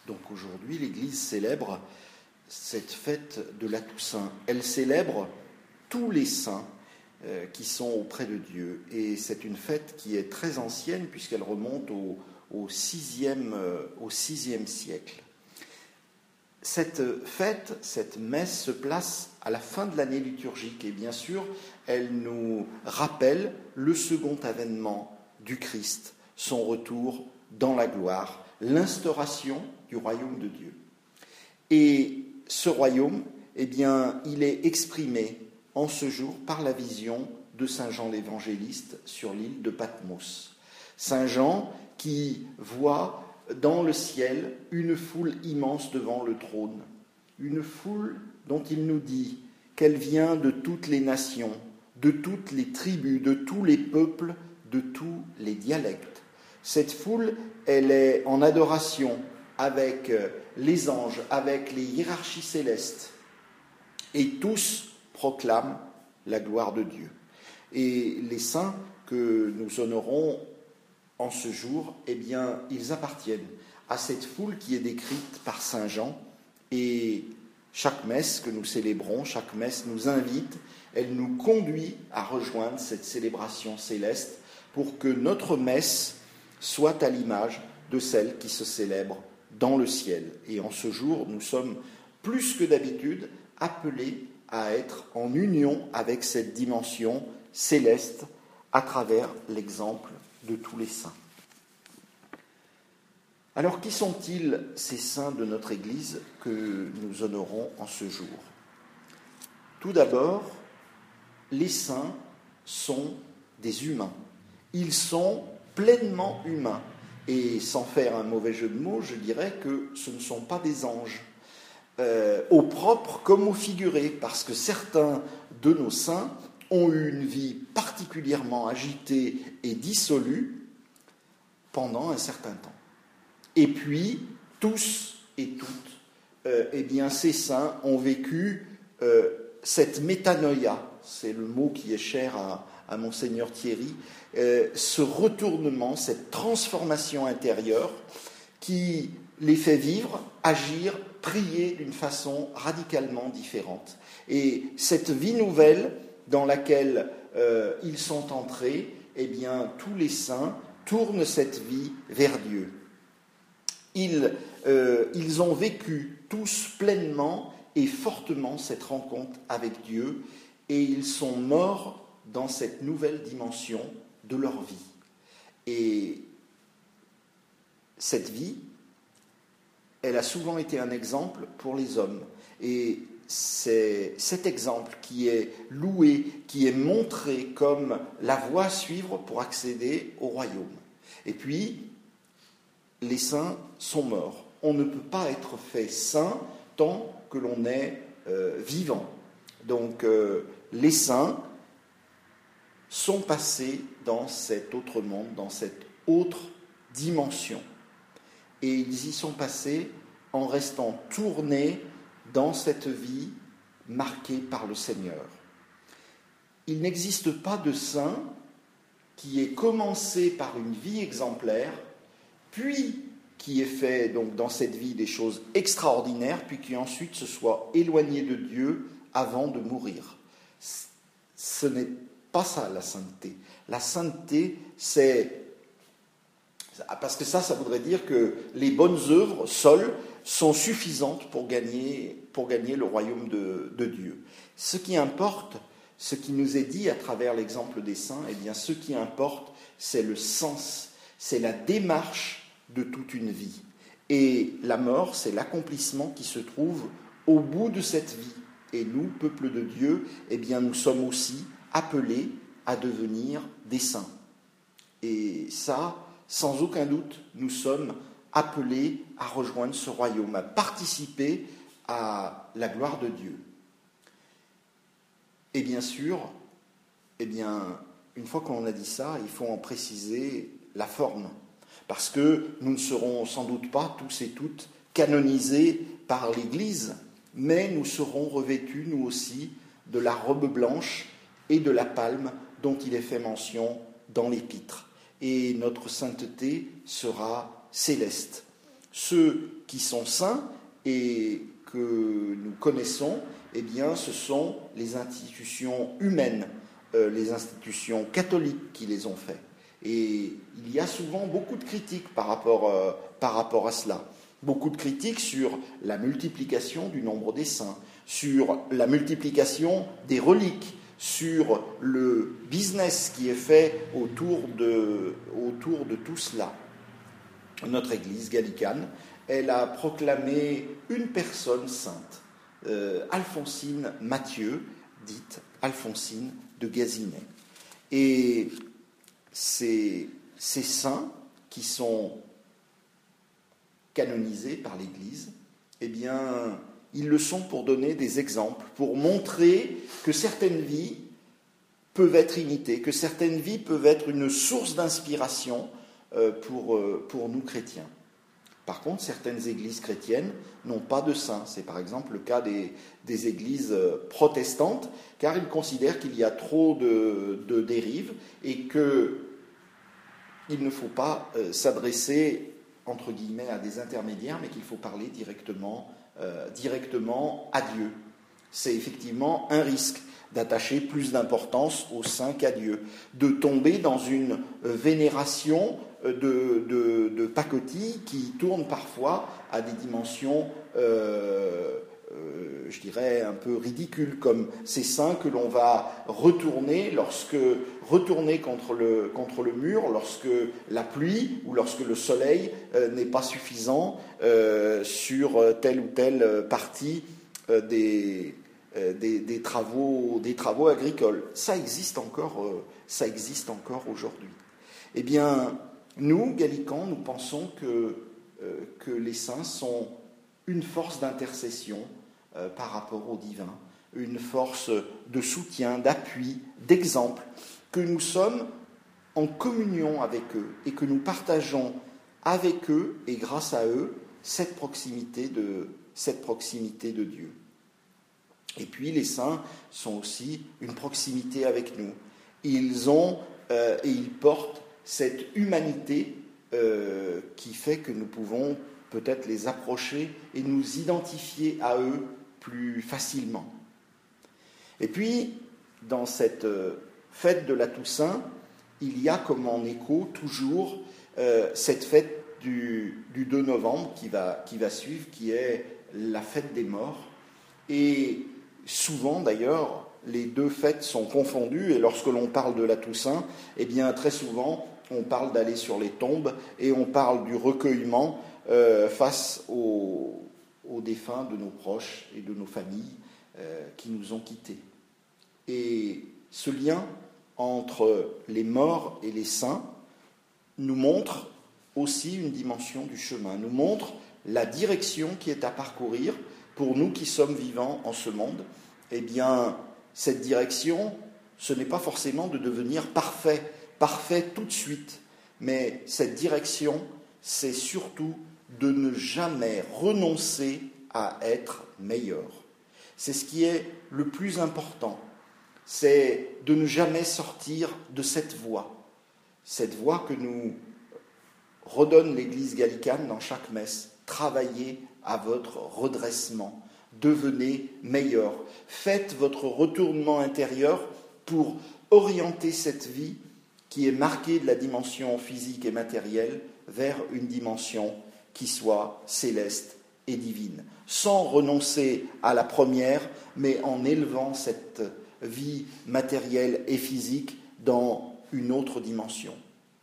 Donc aujourd'hui, l'Église célèbre cette fête de la Toussaint. Elle célèbre tous les saints qui sont auprès de Dieu. Et c'est une fête qui est très ancienne puisqu'elle remonte au VIe siècle. Cette fête, cette messe se place à la fin de l'année liturgique et bien sûr, elle nous rappelle le second avènement du Christ, son retour dans la gloire, l'instauration du royaume de Dieu. Et ce royaume, eh bien, il est exprimé en ce jour par la vision de Saint Jean l'Évangéliste sur l'île de Patmos. Saint Jean qui voit dans le ciel une foule immense devant le trône, une foule dont il nous dit qu'elle vient de toutes les nations, de toutes les tribus, de tous les peuples, de tous les dialectes. Cette foule, elle est en adoration avec les anges, avec les hiérarchies célestes, et tous proclament la gloire de Dieu. Et les saints que nous honorons en ce jour, eh bien, ils appartiennent à cette foule qui est décrite par Saint Jean. Et chaque messe que nous célébrons, chaque messe nous invite, elle nous conduit à rejoindre cette célébration céleste pour que notre messe soit à l'image de celle qui se célèbre dans le ciel. Et en ce jour, nous sommes plus que d'habitude appelés à être en union avec cette dimension céleste à travers l'exemple de tous les saints. Alors, qui sont-ils ces saints de notre Église que nous honorons en ce jour ? Tout d'abord, les saints sont des humains. Ils sont pleinement humains. Et sans faire un mauvais jeu de mots, je dirais que ce ne sont pas des anges, au propre comme au figuré, parce que certains de nos saints ont eu une vie particulièrement agitée et dissolue pendant un certain temps. Et puis, tous et toutes, eh bien, ces saints ont vécu cette métanoïa, c'est le mot qui est cher à Monseigneur Thierry, ce retournement, cette transformation intérieure qui les fait vivre, agir, prier d'une façon radicalement différente. Et cette vie nouvelle dans laquelle ils sont entrés, eh bien, tous les saints tournent cette vie vers Dieu. Ils ont vécu tous pleinement et fortement cette rencontre avec Dieu et ils sont morts dans cette nouvelle dimension de leur vie. Et cette vie, elle a souvent été un exemple pour les hommes. Et c'est cet exemple qui est loué, qui est montré comme la voie à suivre pour accéder au royaume. Et puis, les saints sont morts. On ne peut pas être fait saint tant que l'on est vivant. Donc, les saints sont passés dans cet autre monde, dans cette autre dimension. Et ils y sont passés en restant tournés dans cette vie marquée par le Seigneur. Il n'existe pas de saint qui ait commencé par une vie exemplaire, puis qui ait fait donc dans cette vie des choses extraordinaires, puis qui ensuite se soit éloigné de Dieu avant de mourir. Ce n'est pas ça la sainteté. La sainteté, c'est... Parce que ça voudrait dire que les bonnes œuvres seules sont suffisantes pour gagner le royaume de Dieu. Ce qui importe, ce qui nous est dit à travers l'exemple des saints, eh bien, ce qui importe, c'est le sens, c'est la démarche de toute une vie. Et la mort, c'est l'accomplissement qui se trouve au bout de cette vie. Et nous, peuple de Dieu, eh bien, nous sommes aussi appelés à devenir des saints. Et ça, sans aucun doute, nous sommes appelés à rejoindre ce royaume, à participer à la gloire de Dieu. Et bien sûr, eh bien, une fois qu'on a dit ça, il faut en préciser la forme. Parce que nous ne serons sans doute pas tous et toutes canonisés par l'Église, mais nous serons revêtus, nous aussi, de la robe blanche et de la palme dont il est fait mention dans l'Épître. Et notre sainteté sera céleste. Ceux qui sont saints et que nous connaissons, eh bien, ce sont les institutions humaines, les institutions catholiques qui les ont faits. Et il y a souvent beaucoup de critiques par rapport à cela. Beaucoup de critiques sur la multiplication du nombre des saints, sur la multiplication des reliques, sur le business qui est fait autour de tout cela. Notre Église gallicane, elle a proclamé une personne sainte, Alphonsine Mathieu, dite Alphonsine de Gazinay. Et ces saints qui sont canonisés par l'Église, eh bien, ils le sont pour donner des exemples, pour montrer que certaines vies peuvent être imitées, que certaines vies peuvent être une source d'inspiration pour nous chrétiens. Par contre, certaines églises chrétiennes n'ont pas de saints. C'est par exemple le cas des églises protestantes, car ils considèrent qu'il y a trop de dérives et qu'il ne faut pas s'adresser, entre guillemets, à des intermédiaires, mais qu'il faut parler directement à Dieu. C'est effectivement un risque d'attacher plus d'importance aux saints qu'à Dieu, de tomber dans une vénération de pacotille qui tourne parfois à des dimensions, je dirais, un peu ridicules, comme ces saints que l'on va retourner contre le mur lorsque la pluie ou lorsque le soleil n'est pas suffisant sur telle ou telle partie des travaux agricoles. Ça existe encore aujourd'hui. Eh bien, nous, gallicans, nous pensons que les saints sont une force d'intercession par rapport au divin, une force de soutien, d'appui, d'exemple, que nous sommes en communion avec eux et que nous partageons avec eux et grâce à eux cette proximité de Dieu. Et puis les saints sont aussi une proximité avec nous. Ils ont et ils portent cette humanité qui fait que nous pouvons peut-être les approcher et nous identifier à eux plus facilement. Et puis, dans cette fête de la Toussaint, il y a comme en écho toujours cette fête du 2 novembre qui va suivre, qui est la fête des morts. Et souvent, d'ailleurs, les deux fêtes sont confondues, et lorsque l'on parle de la Toussaint, eh bien, très souvent, on parle d'aller sur les tombes, et on parle du recueillement face aux défunts de nos proches et de nos familles qui nous ont quittés. Et ce lien entre les morts et les saints nous montre aussi une dimension du chemin, nous montre la direction qui est à parcourir pour nous qui sommes vivants en ce monde. Eh bien, cette direction, ce n'est pas forcément de devenir parfait tout de suite, mais cette direction, c'est surtout de ne jamais renoncer à être meilleur. C'est ce qui est le plus important, c'est de ne jamais sortir de cette voie que nous redonne l'Église gallicane dans chaque messe. Travaillez à votre redressement, devenez meilleur. Faites votre retournement intérieur pour orienter cette vie qui est marquée de la dimension physique et matérielle vers une dimension qui soit céleste et divine, sans renoncer à la première, mais en élevant cette vie matérielle et physique dans une autre dimension.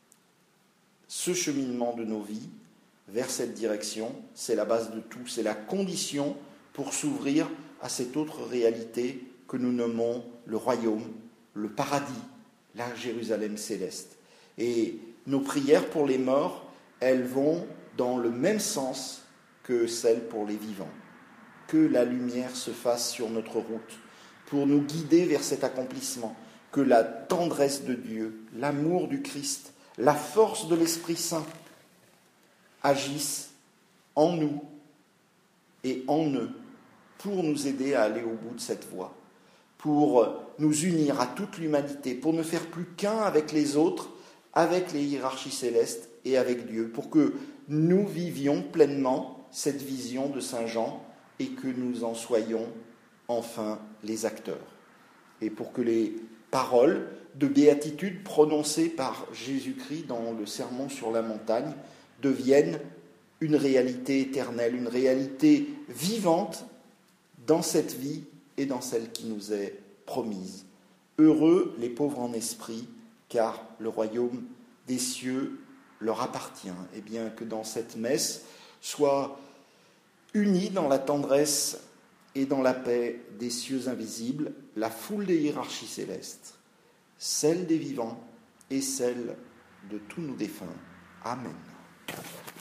Ce cheminement de nos vies vers cette direction, c'est la base de tout, c'est la condition pour s'ouvrir à cette autre réalité que nous nommons le royaume, le paradis, la Jérusalem céleste. Et nos prières pour les morts, elles vont dans le même sens que celles pour les vivants. Que la lumière se fasse sur notre route pour nous guider vers cet accomplissement, que la tendresse de Dieu, l'amour du Christ, la force de l'Esprit Saint agissent en nous et en eux pour nous aider à aller au bout de cette voie, pour nous unir à toute l'humanité, pour ne faire plus qu'un avec les autres, avec les hiérarchies célestes et avec Dieu, pour que nous vivions pleinement cette vision de Saint Jean et que nous en soyons enfin les acteurs. Et pour que les paroles de béatitude prononcées par Jésus-Christ dans le Sermon sur la montagne deviennent une réalité éternelle, une réalité vivante dans cette vie et dans celle qui nous est promise. Heureux les pauvres en esprit, car le royaume des cieux leur appartient. Et bien que dans cette messe soit unie dans la tendresse et dans la paix des cieux invisibles, la foule des hiérarchies célestes, celle des vivants et celle de tous nos défunts. Amen.